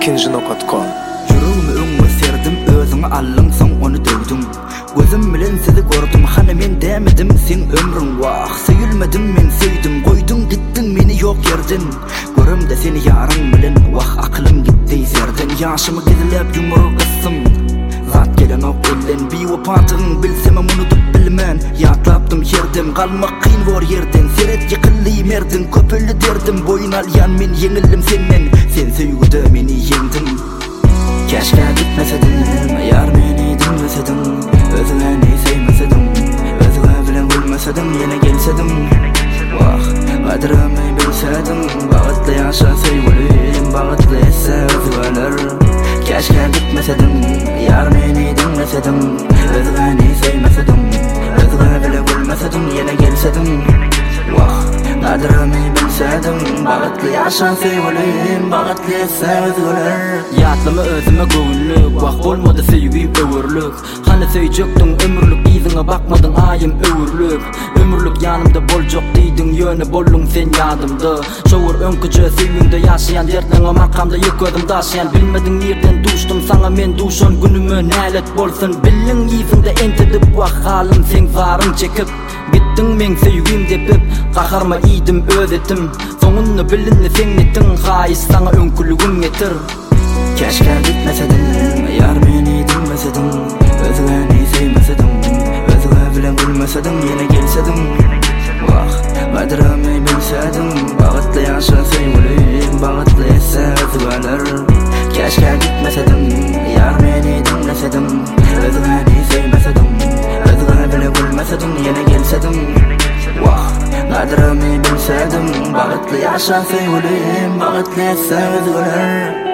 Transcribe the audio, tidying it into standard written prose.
ikinji.com. Yüreğimi öňe serdim, özüňe allyň soň onu döwdüm. Gözüm bilen sizi gördüm, hany men dämedim sen ömrüň waq. Söýülmedim men söýdüm, goýdun gitdiň meni ýok ýerden. Görümde seni ýaryň bilen waq aklym gitdi zerden. Ýaşymy gidilip ýumry gysym. Zat gelen ok elden bir wapatyň bilsem unutup bilmän. Ýatlapdym ýerdim, galmak kyn bor ýerden. Seret ýykyldy merdim, köpelli derdim. Boyun alýan men ýeňildim senden. Sen söýgüde meni ýeňdim. Keşke gitmesedim, yar meni dinlesedim. Özüni sevmesedim, özüne bilen gülmesedim. Yine gelsedim, vah kadrimi bilsedim. Bagıtlı yaşa söýgülüm, bagıtlı etse özüler. Keşke gitmesedim, yar meni dinlesedim. Özüni sevmesedim, özüne bilen gülmesedim. Yine gelsedim, vah kadrimi bilsedim. Bagıtlı yaşa söýgülüm, bagıtlı etse özüler. Ýatlymy özüme göwünlük, wagt bolmady söýgüp öwürlük. Hany söýjekdiň ömürlük, iziňe bakmadyň aýym öwürlük. Ömürlük ýanymda boljak diýdiň, ýöne bollun sen ýadymda. Şowur öňküje söýgüňde ýaşaýan dertliňe makamda ýöküdüm daşaýan. Bilmediň ýerden duşdum saňa men duşan günüme nälet bolsun. Bilin iziňde entedip wagt halym sen zaryň çekip. Gitdiň men söýgüm depip, gaharma iýdim özetim. Soňuny bilinni sen etdiň, haýys saňa öňkülügüm getir. Keşke gitmesedim, yar meni dinlesedim. Özüni sevmesedim, özüne bilen gülmesedim. Yine gelsedim, vah kadrimi bilsedim. Bagıtlı yaşa söýgülüm, bagıtlı etse özüler. Keşke gitmesedim, yar meni dinlesedim. Özüni sevmesedim, özüne bilen gülmesedim. Yine gelsedim, vah kadrimi bilsedim. Bagıtlı yaşa söýgülüm, bagıtlı etse özüler.